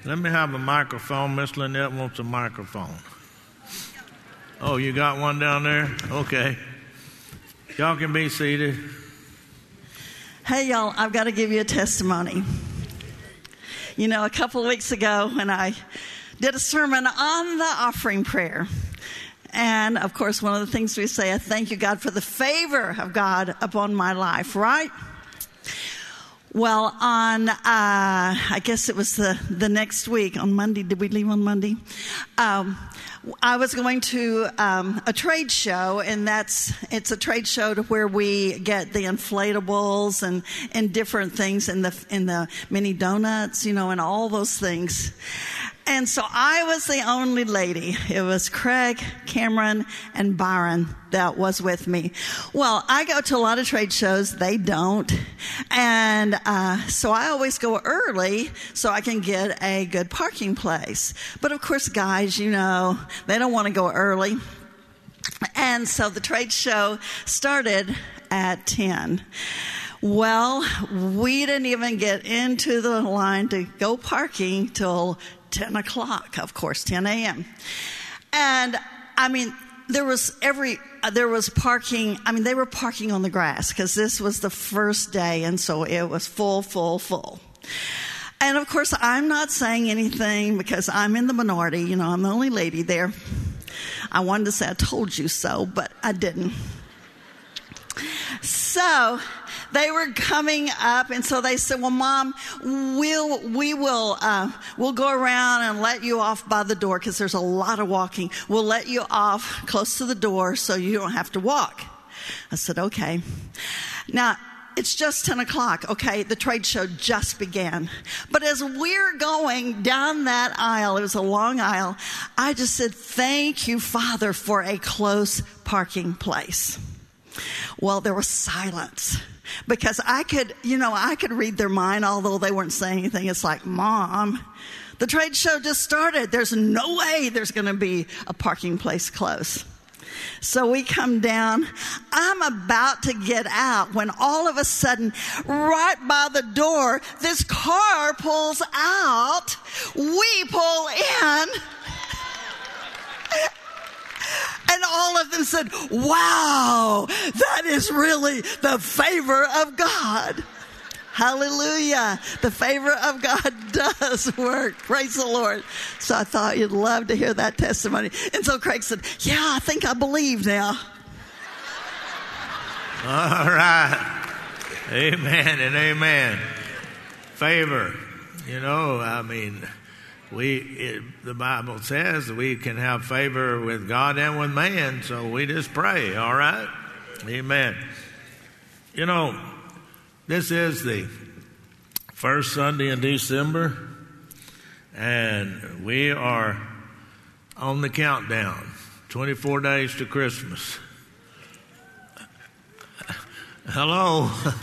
Let me have a microphone. Miss Lynette wants a microphone. Oh, you got one down there? Okay. Y'all can be seated. Hey, y'all, I've got to give you a testimony. You know, a couple of weeks ago when I did a sermon on the offering prayer, and, of course, one of the things we say, I thank you, God, for the favor of God upon my life, right? Well, on, I guess it was the next week, on Monday. Did we leave on Monday? I was going to a trade show, and it's a trade show to where we get the inflatables and different things in the mini donuts, you know, and all those things. And so I was the only lady. It was Craig, Cameron, and Byron that was with me. Well, I go to a lot of trade shows. They don't. And so I always go early so I can get a good parking place. But, of course, guys, you know, they don't want to go early. And so the trade show started at 10. Well, we didn't even get into the line to go parking till 10 o'clock, of course, 10 a.m. And, I mean, there was parking. I mean, they were parking on the grass because this was the first day, and so it was full. And, of course, I'm not saying anything because I'm in the minority. You know, I'm the only lady there. I wanted to say I told you so, but I didn't. So they were coming up, and so they said, well, Mom, we'll go around and let you off by the door because there's a lot of walking. We'll let you off close to the door so you don't have to walk. I said, okay. Now, it's just 10 o'clock, okay? The trade show just began. But as we're going down that aisle, it was a long aisle, I just said, thank you, Father, for a close parking place. Well, there was silence because I could read their mind, although they weren't saying anything. It's like, Mom, the trade show just started. There's no way there's going to be a parking place close. So we come down. I'm about to get out when all of a sudden, right by the door, this car pulls out. We pull in. And all of them said, wow, that is really the favor of God. Hallelujah. The favor of God does work. Praise the Lord. So I thought you'd love to hear that testimony. And so Craig said, yeah, I think I believe now. All right. Amen and amen. Favor. You know, I mean, the Bible says we can have favor with God and with man, so we just pray, all right? Amen. You know, this is the first Sunday in December, and we are on the countdown, 24 days to Christmas. Hello.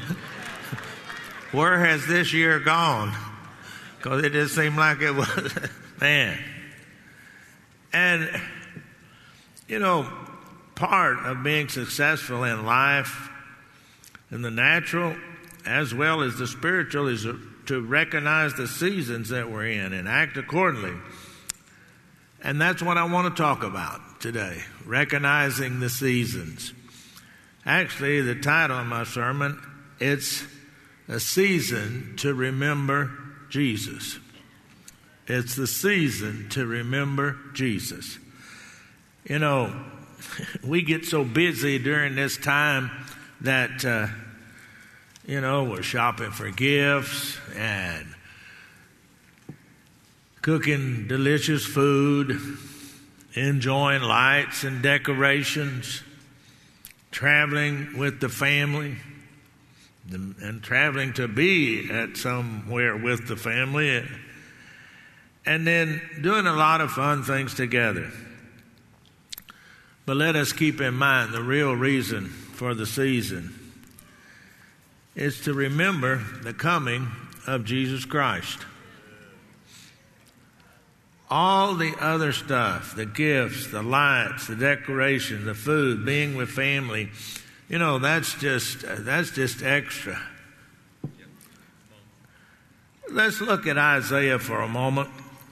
Where has this year gone? Because it just seemed like it was, man. And, you know, part of being successful in life, in the natural as well as the spiritual, is to recognize the seasons that we're in and act accordingly. And that's what I want to talk about today, recognizing the seasons. Actually, the title of my sermon, it's a season to remember Jesus. It's the season to remember Jesus. You know, we get so busy during this time that, we're shopping for gifts and cooking delicious food, enjoying lights and decorations, traveling with the family, and traveling to be at somewhere with the family, and then doing a lot of fun things together. But let us keep in mind the real reason for the season is to remember the coming of Jesus Christ. All the other stuff, the gifts, the lights, the decoration, the food, being with family, you know, that's just extra. Let's look at Isaiah for a moment.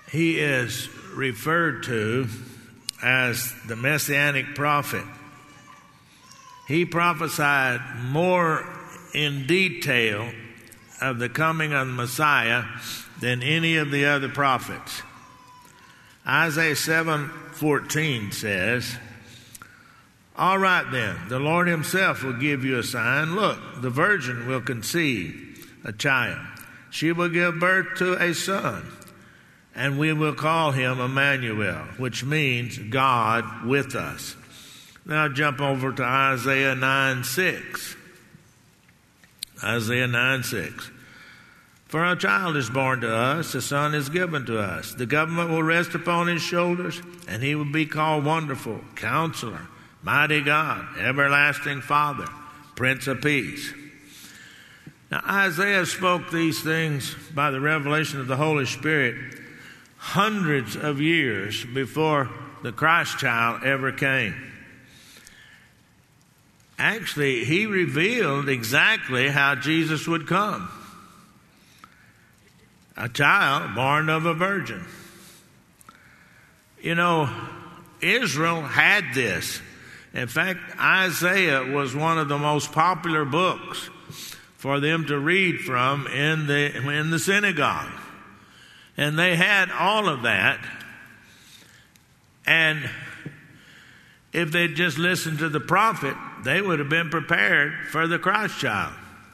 he is referred to as the Messianic prophet. He prophesied more in detail of the coming of the Messiah than any of the other prophets. Isaiah 7:14 says, "All right then, the Lord himself will give you a sign. Look, the virgin will conceive a child. She will give birth to a son, and we will call him Emmanuel," which means God with us. Now jump over to Isaiah 9:6. Isaiah 9:6. "For a child is born to us, a son is given to us. The government will rest upon his shoulders, and he will be called Wonderful, Counselor, Mighty God, Everlasting Father, Prince of Peace." Now Isaiah spoke these things by the revelation of the Holy Spirit hundreds of years before the Christ child ever came. Actually, he revealed exactly how Jesus would come. A child born of a virgin. You know, Israel had this. In fact, Isaiah was one of the most popular books for them to read from in the synagogue. And they had all of that. And if they'd just listened to the prophet, they would have been prepared for the Christ child.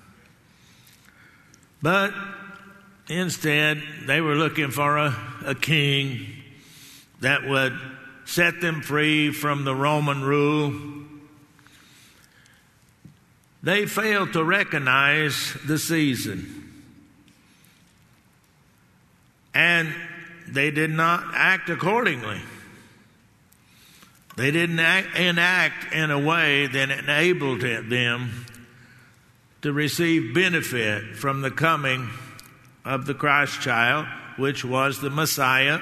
But instead, they were looking for a king that would set them free from the Roman rule. They failed to recognize the season. And they did not act accordingly. They didn't enact in a way that enabled them to receive benefit from the coming of the Christ child, which was the Messiah.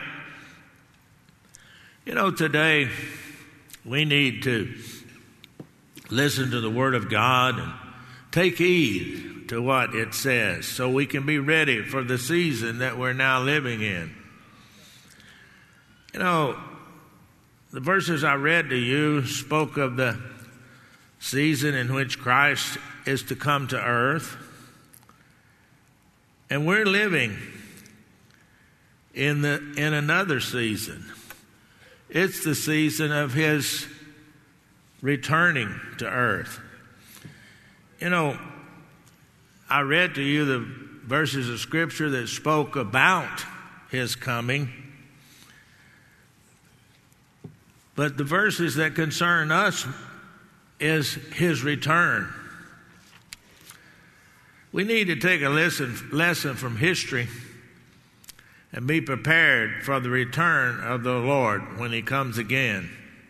You know, today we need to listen to the Word of God and take heed to what it says so we can be ready for the season that we're now living in. You know, the verses I read to you spoke of the season in which Christ is to come to earth. And we're living in another season. It's the season of his returning to earth. You know, I read to you the verses of Scripture that spoke about his coming. But the verses that concern us is his return. We need to take a lesson from history and be prepared for the return of the Lord when he comes again.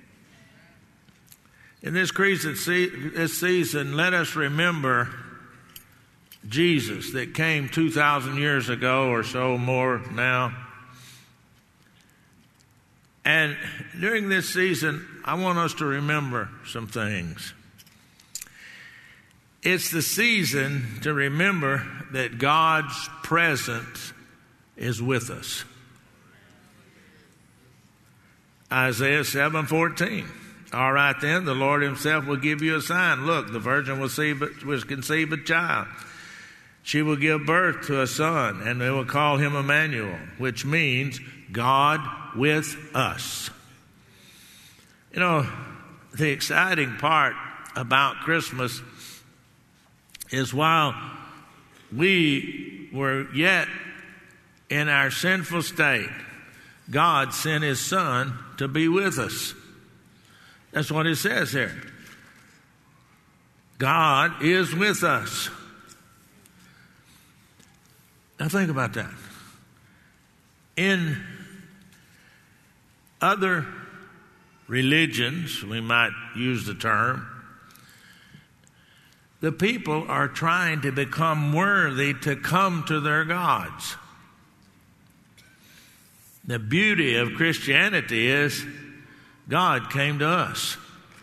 In this season, let us remember Jesus that came 2,000 years ago or so more now. And during this season, I want us to remember some things. It's the season to remember that God's presence is with us. Isaiah 7:14. "All right then, the Lord himself will give you a sign. Look, the virgin will conceive a child. She will give birth to a son, and they will call him Emmanuel," which means God with us. You know, the exciting part about Christmas is while we were yet in our sinful state, God sent his Son to be with us. That's what it says here. God is with us. Now think about that. In other religions, we might use the term, the people are trying to become worthy to come to their gods. The beauty of Christianity is God came to us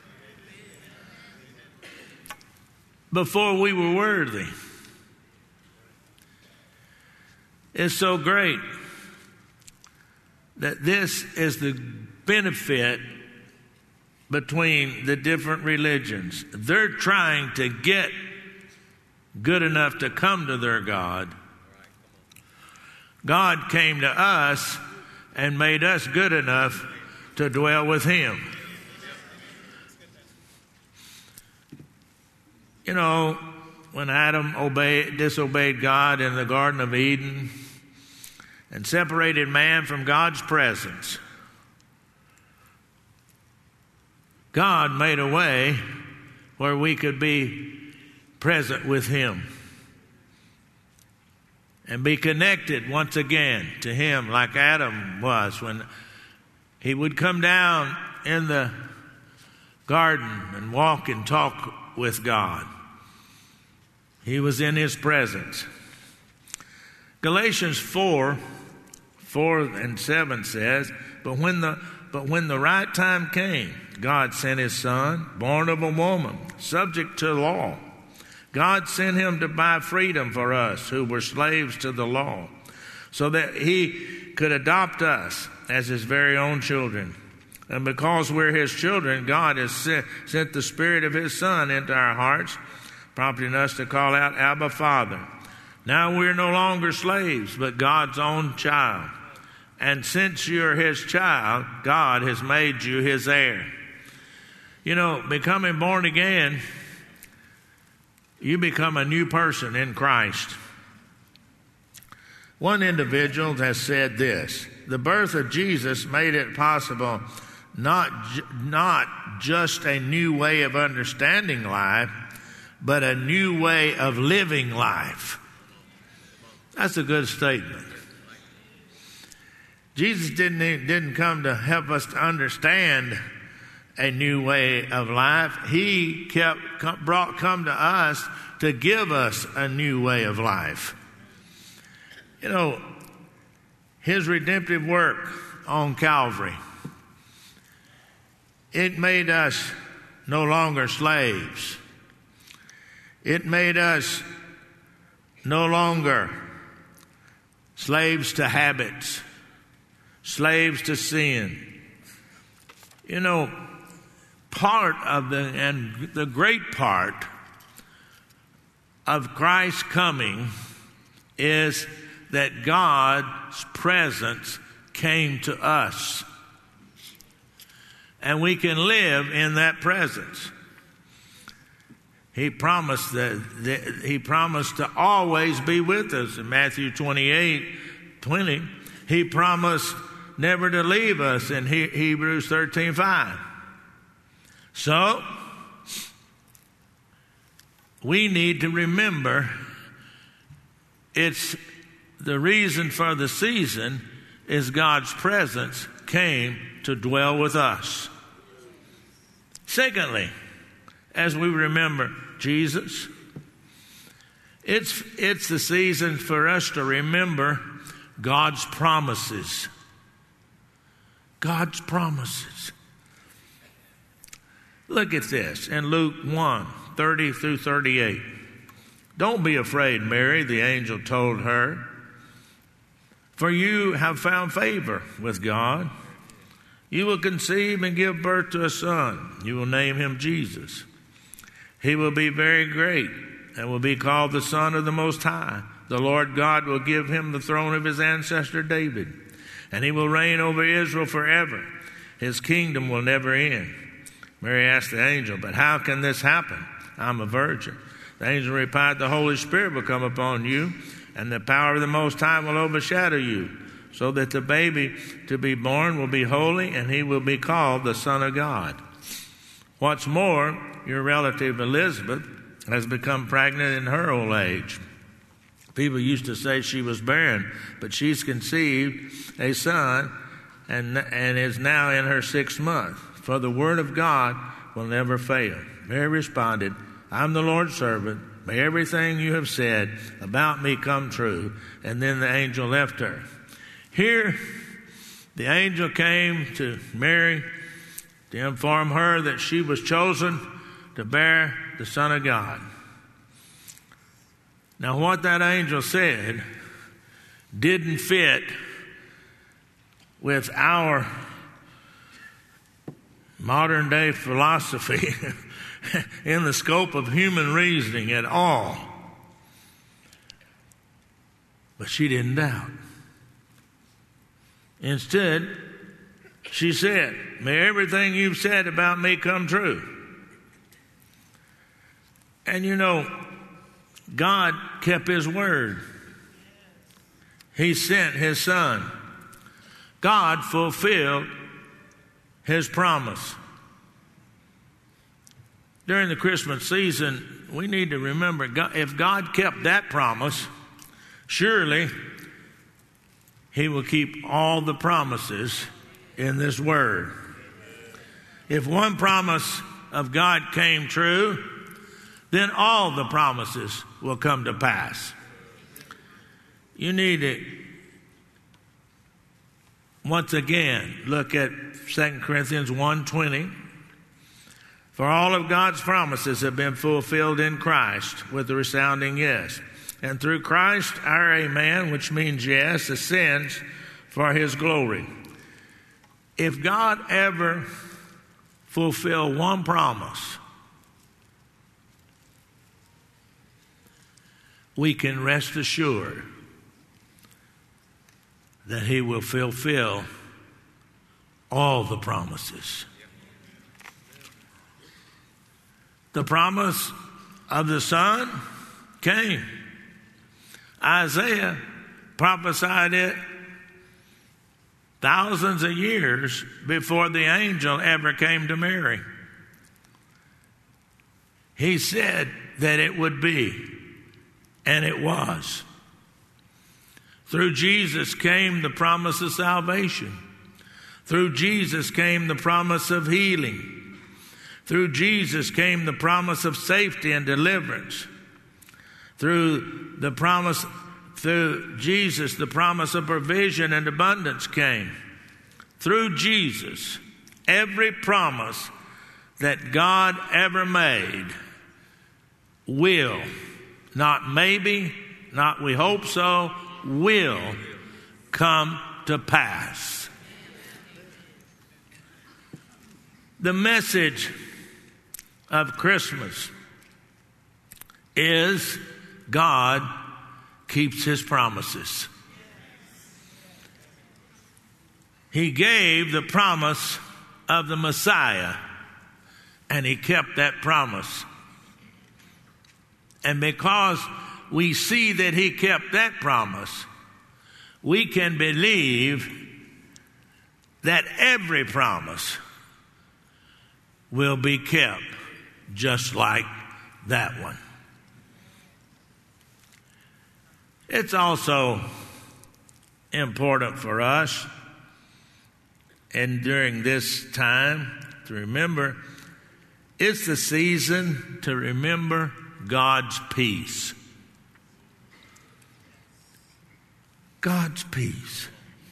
before we were worthy. It's so great that this is the benefit between the different religions. They're trying to get good enough to come to their God. God came to us and made us good enough to dwell with Him. You know, when Adam disobeyed God in the Garden of Eden and separated man from God's presence, God made a way where we could be present with Him and be connected once again to Him like Adam was when he would come down in the garden and walk and talk with God. He was in His presence. Galatians 4:4-7 says, But when the right time came, God sent His Son, born of a woman, subject to law. God sent Him to buy freedom for us who were slaves to the law, so that He could adopt us as His very own children. And because we're His children, God has sent the Spirit of His Son into our hearts, prompting us to call out, Abba, Father. Now we're no longer slaves, but God's own child. And since you're His child, God has made you His heir. You know, becoming born again, you become a new person in Christ. One individual has said this: the birth of Jesus made it possible not just a new way of understanding life, but a new way of living life. That's a good statement. Jesus didn't come to help us to understand a new way of life. He come to us to give us a new way of life. You know, His redemptive work on Calvary, it made us no longer slaves. It made us no longer slaves to habits, slaves to sin. You know, the great part of Christ's coming is that God's presence came to us. And we can live in that presence. He promised He promised to always be with us. In Matthew 28:20, He promised never to leave us in Hebrews 13:5. So, we need to remember it's the reason for the season is God's presence came to dwell with us. Secondly, as we remember Jesus, it's the season for us to remember God's promises. God's promises. Look at this in Luke 1:30-38. Don't be afraid, Mary, the angel told her, for you have found favor with God. You will conceive and give birth to a son. You will name him Jesus. He will be very great and will be called the Son of the Most High. The Lord God will give him the throne of his ancestor David, and he will reign over Israel forever. His kingdom will never end. Mary asked the angel, but how can this happen? I'm a virgin. The angel replied, the Holy Spirit will come upon you, and the power of the Most High will overshadow you, so that the baby to be born will be holy, and he will be called the Son of God. What's more, your relative Elizabeth has become pregnant in her old age. People used to say she was barren, but she's conceived a son and is now in her 6th month. For the word of God will never fail. Mary responded, I'm the Lord's servant. May everything you have said about me come true. And then the angel left her. Here, the angel came to Mary to inform her that she was chosen to bear the Son of God. Now, what that angel said didn't fit with our modern day philosophy in the scope of human reasoning at all. But she didn't doubt. Instead, she said, "May everything you've said about me come true." And you know, God kept his word. He sent his son. God fulfilled his promise. During the Christmas season, we need to remember, if God kept that promise, surely he will keep all the promises in this word. If one promise of God came true, then all the promises will come to pass. You need to, once again, look at 2 Corinthians 1:20. For all of God's promises have been fulfilled in Christ with a resounding yes. And through Christ, our amen, which means yes, ascends for his glory. If God ever fulfilled one promise, we can rest assured that he will fulfill all the promises. The promise of the Son came. Isaiah prophesied it thousands of years before the angel ever came to Mary. He said that it would be, and it was. Through Jesus came the promise of salvation. Through Jesus came the promise of healing. Through Jesus came the promise of safety and deliverance. Through Jesus, the promise of provision and abundance came. Through Jesus, every promise that God ever made will, not maybe, not we hope so, will come to pass. The message of Christmas is God keeps his promises. He gave the promise of the Messiah, and he kept that promise. And because we see that he kept that promise, we can believe that every promise will be kept just like that one. It's also important for us, and during this time, to remember it's the season to remember God's peace. God's peace.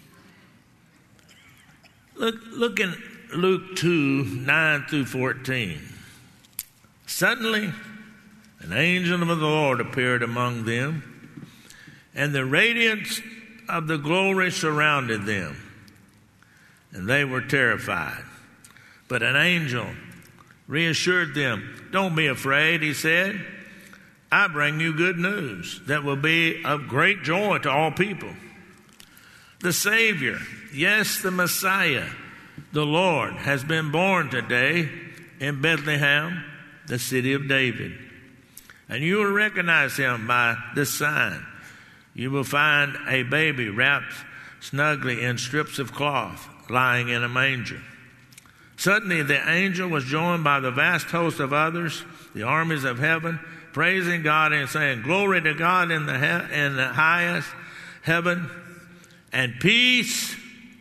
Look in Luke 2:9-14. Suddenly, an angel of the Lord appeared among them, and the radiance of the glory surrounded them, and they were terrified. But an angel reassured them. "Don't be afraid," he said. "I bring you good news that will be of great joy to all people. The Savior, yes, the Messiah, the Lord, has been born today in Bethlehem, the city of David. And you will recognize him by this sign. You will find a baby wrapped snugly in strips of cloth, lying in a manger." Suddenly the angel was joined by the vast host of others, the armies of heaven, praising God and saying, "Glory to God in the highest heaven, and peace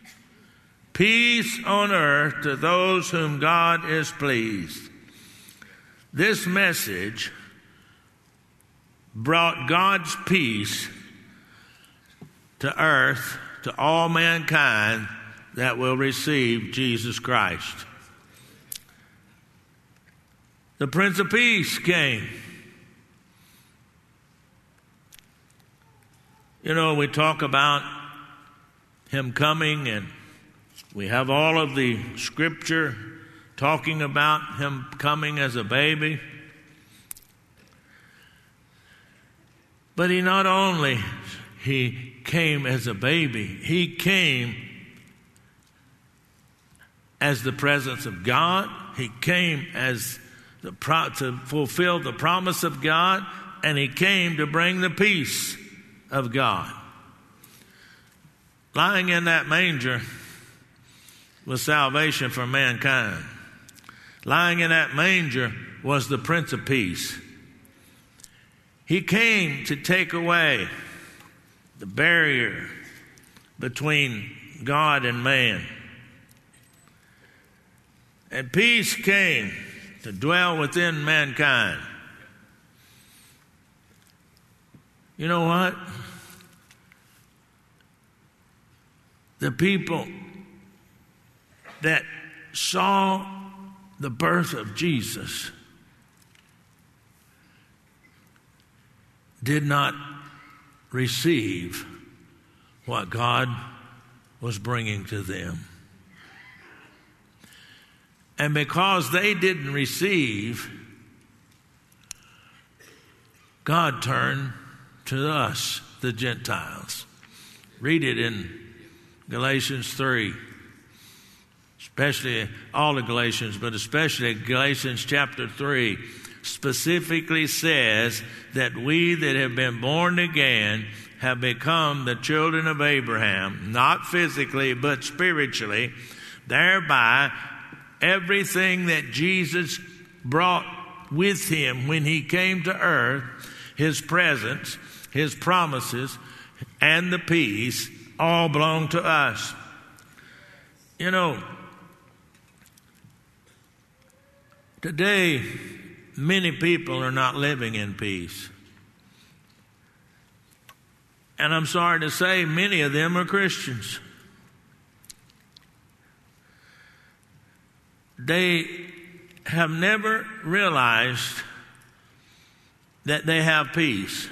on earth to those whom God is pleased." This message brought God's peace to earth, to all mankind that will receive Jesus Christ. The Prince of Peace came. You know, we talk about him coming, and We have all of the scripture talking about him coming as a baby. But he not only he came as a baby, he came as the presence of God. He came as to fulfill the promise of God, and he came to bring the peace of God. Lying in that manger was salvation for mankind. Lying in that manger was the Prince of Peace. He came to take away the barrier between God and man. And peace came to dwell within mankind. You know what? The people that saw the birth of Jesus did not receive what God was bringing to them. And because they didn't receive, God turned to us, the Gentiles. Read it in Galatians 3. Especially all of Galatians, but especially Galatians chapter 3, specifically says that we that have been born again have become the children of Abraham, not physically, but spiritually. Thereby, everything that Jesus brought with him when he came to earth, his presence, his promises, and the peace, all belong to us. You know, today, many people are not living in peace. And I'm sorry to say, many of them are Christians. They have never realized that they have peace.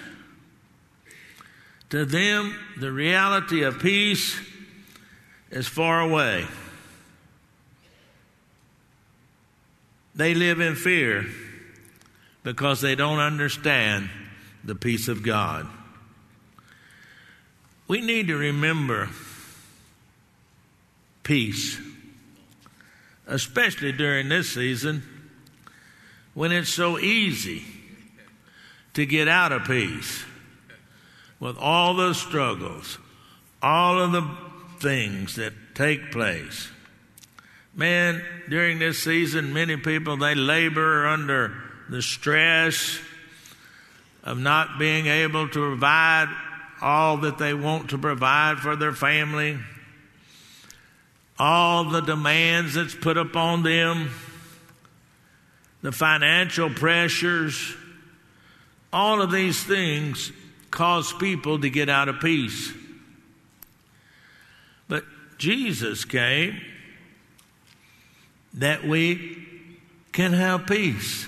To them, the reality of peace is far away. They live in fear because they don't understand the peace of God. We need to remember peace, especially during this season when it's so easy to get out of peace with all the struggles, all of the things that take place. Man, during this season, many people, they labor under the stress of not being able to provide all that they want to provide for their family, all the demands that's put upon them, the financial pressures. All of these things cause people to get out of peace. But Jesus came that we can have peace.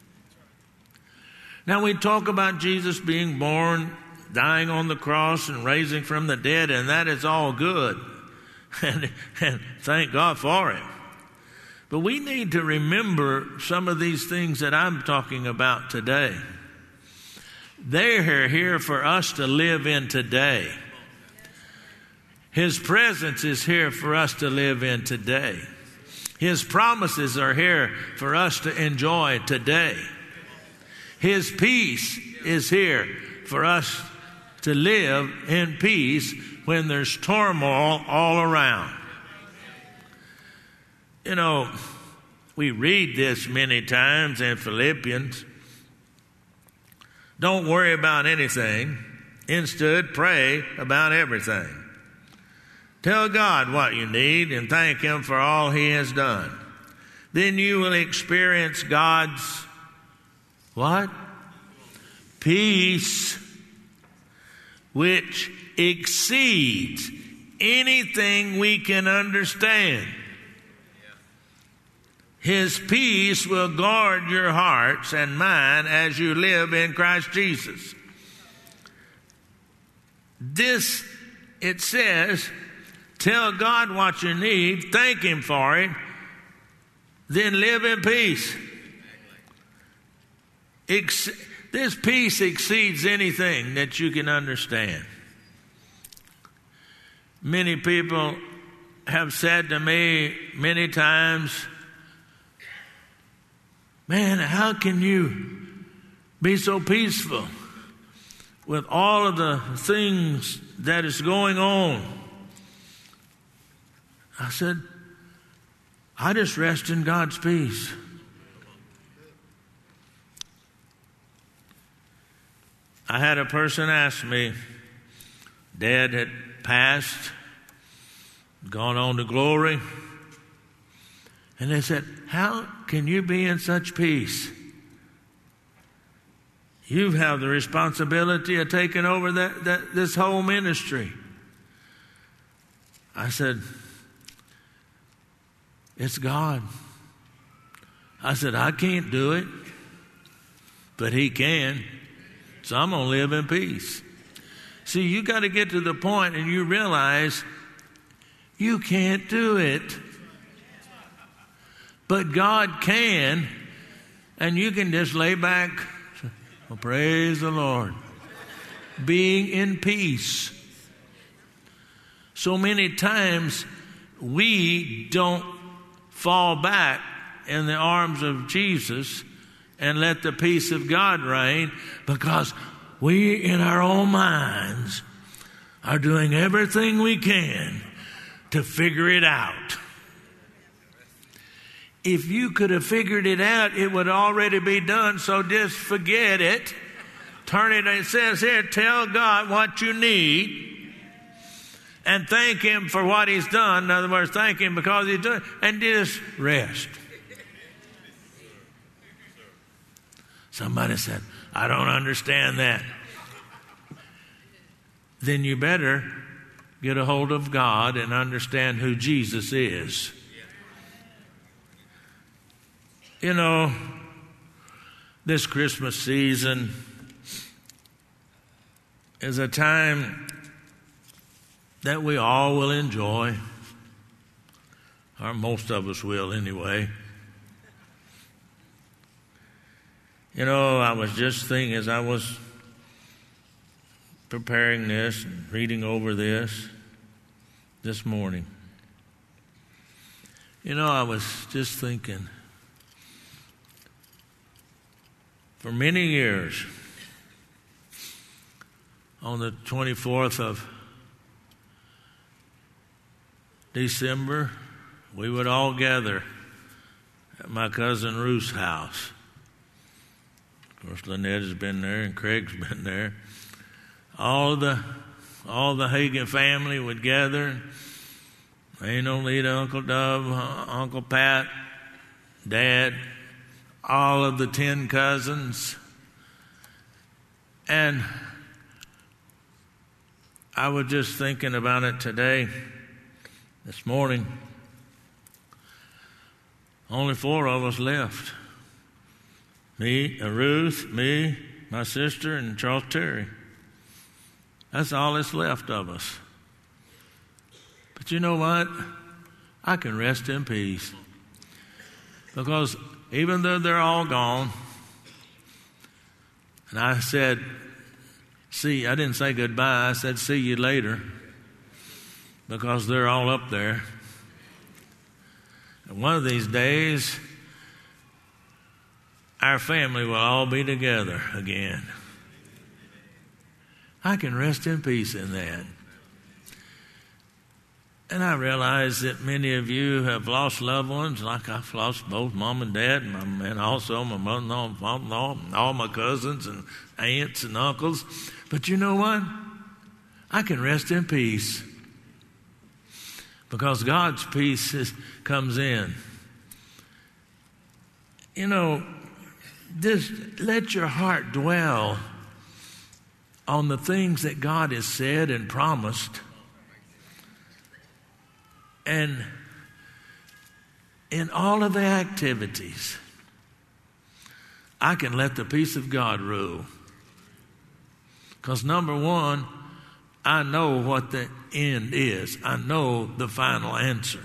Now, we talk about Jesus being born, dying on the cross, and raising from the dead, and that is all good. And thank God for it. But we need to remember some of these things that I'm talking about today. They're here for us to live in today. His presence is here for us to live in today. His promises are here for us to enjoy today. His peace is here for us to live in peace when there's turmoil all around. You know, we read this many times in Philippians. Don't worry about anything. Instead, pray about everything. Tell God what you need and thank Him for all He has done. Then you will experience God's what? Peace, which exceeds anything we can understand. His peace will guard your hearts and mine as you live in Christ Jesus. This, it says, Tell God what you need, thank Him for it, then live in peace. This peace exceeds anything that you can understand. Many people have said to me many times, man, how can you be so peaceful with all of the things that is going on? I said, I just rest in God's peace. I had a person ask me, Dad had passed, gone on to glory, and they said, how can you be in such peace? You have the responsibility of taking over this whole ministry. I said, it's God. I said, I can't do it, but He can. So I'm going to live in peace. See, you got to get to the point and you realize you can't do it. But God can, and you can just lay back. Well, praise the Lord. Being in peace. So many times we don't fall back in the arms of Jesus and let the peace of God reign, because we in our own minds are doing everything we can to figure it out. If you could have figured it out, it would already be done, so just forget it. Turn it says here, tell God what you need and thank Him for what He's done. In other words, thank Him because He's done, and just rest. Somebody said, I don't understand that. Then you better get a hold of God and understand who Jesus is. You know, this Christmas season is a time that we all will enjoy, or most of us will anyway. You know, I was just thinking as I was preparing this and reading over this morning. You know, I was just thinking, for many years, on the 24th of December, we would all gather at my cousin Ruth's house. Of course, Lynette has been there and Craig's been there. All the Hagen family would gather. Ain't no Lita, Uncle Dub, Uncle Pat, Dad, all of the 10 cousins. And I was just thinking about it today, this morning. Only 4 of us left. Ruth, me, my sister, and Charles Terry. That's all that's left of us. But you know what? I can rest in peace. Because even though they're all gone, and I said, I didn't say goodbye, I said see you later, because they're all up there. And one of these days, our family will all be together again. I can rest in peace in that. And I realize that many of you have lost loved ones, like I've lost both mom and dad, and also my mother-in-law and father-in-law, and all my cousins and aunts and uncles. But you know what? I can rest in peace because God's peace comes in. You know, just let your heart dwell on the things that God has said and promised. And in all of the activities, I can let the peace of God rule. Because number one, I know what the end is. I know the final answer.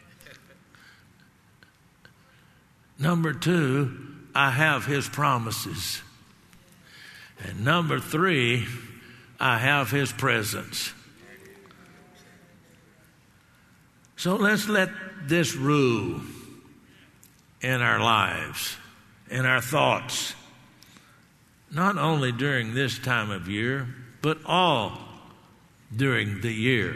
Number 2, I have his promises. And number 3, I have his presence. So let's let this rule in our lives, in our thoughts, not only during this time of year, but all during the year.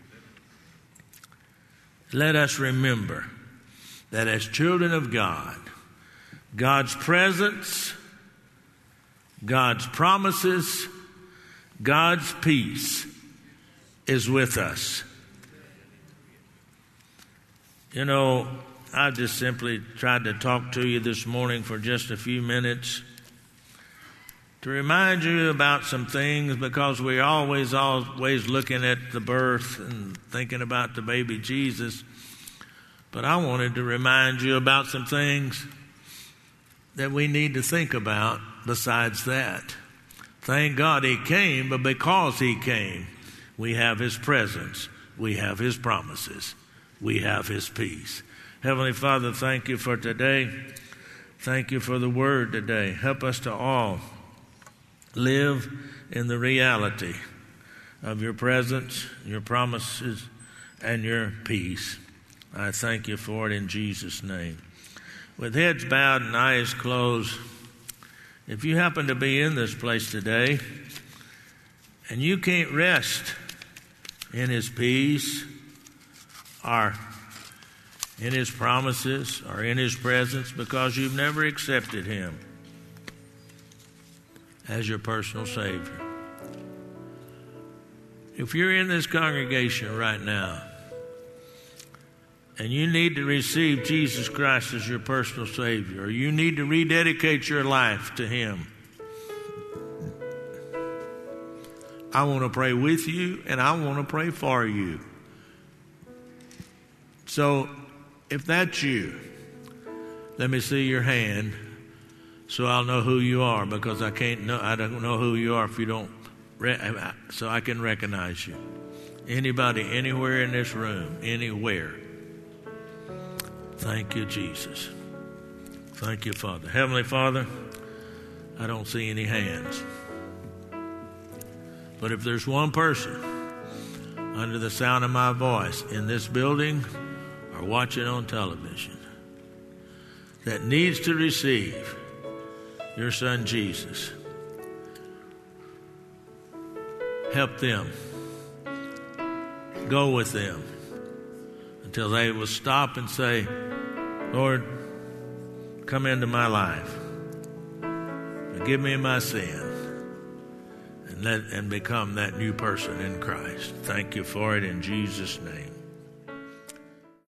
Let us remember that as children of God, God's presence, God's promises, God's peace is with us. You know, I just simply tried to talk to you this morning for just a few minutes to remind you about some things, because we're always looking at the birth and thinking about the baby Jesus. But I wanted to remind you about some things that we need to think about besides that. Thank God he came, but because he came, we have his presence, we have his promises, we have his peace. Heavenly Father, thank you for today. Thank you for the word today. Help us to all live in the reality of your presence, your promises, and your peace. I thank you for it in Jesus' name. With heads bowed and eyes closed, if you happen to be in this place today and you can't rest in his peace or in his promises or in his presence because you've never accepted him as your personal Savior. If you're in this congregation right now and you need to receive Jesus Christ as your personal Savior, or you need to rededicate your life to him, I want to pray with you and I want to pray for you. So if that's you, let me see your hand so I'll know who you are, because I don't know who you are if you don't, so I can recognize you. Anybody, anywhere in this room, anywhere. Thank you, Jesus. Thank you, Father. Heavenly Father, I don't see any hands. But if there's one person under the sound of my voice in this building or watching on television that needs to receive your son Jesus, help them. Go with them until they will stop and say, Lord, come into my life. Forgive me my sin. And become that new person in Christ. Thank you for it in Jesus' name.